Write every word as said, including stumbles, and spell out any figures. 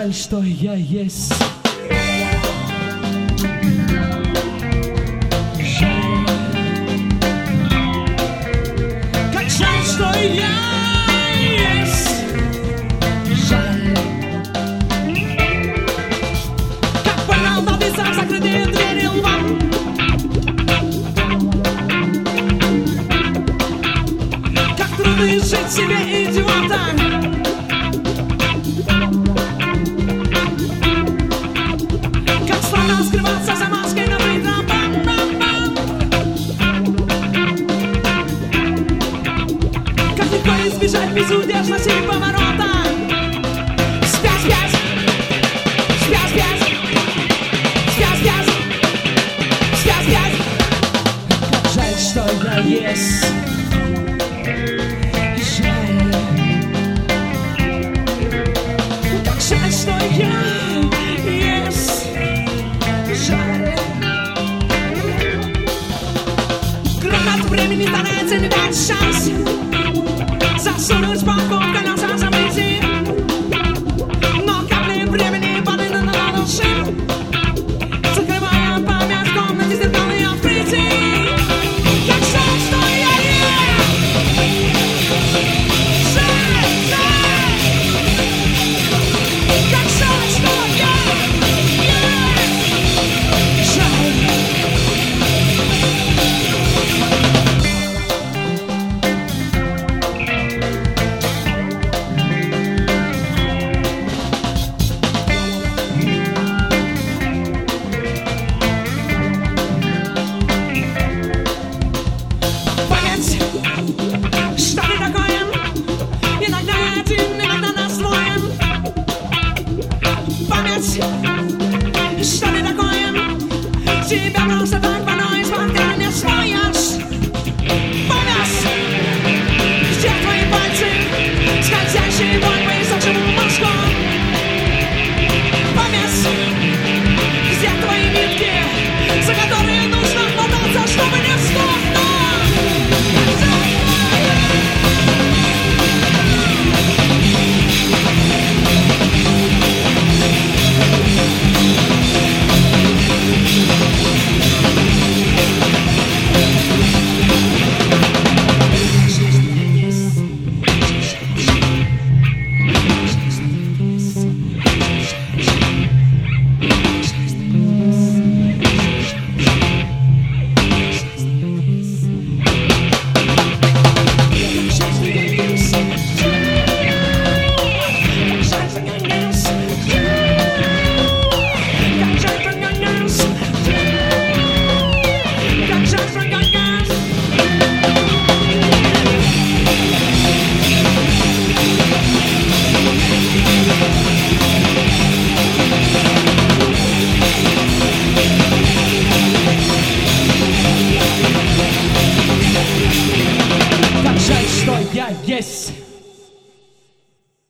жаль, что я есть. Жаль. Как жаль, что я есть. Жаль. Как больно в небесах закрытые двери лба. Как трудно жить себе идиотом. Скрываться за маской на притом. Как легко избежать безудержности поворота. Спят, спят, спят, спят, спят, спят, спят, спят. Как жаль, что я есть. Жаль. Как жаль, что я есть. Жаль. Грохот времени старается не дать шанс засунуть палку в колеса событий. Но капли времени падают на души, закрывая память в комнате зеркальных открытий. Как жаль, что я есть. Жаль, жаль. Как жаль, что я есть. Жаль. Память, что ты такое? Иногда один, иногда нас двое. Память, что ты такое? Тебя просто так порой смотря не стоишь. Память, где твои пальцы, скользящие вдоль по иссохшему мозгу? Память, где твои нитки, за которые нужно хвататься, чтобы не сдохнуть? Как жаль, что я есть.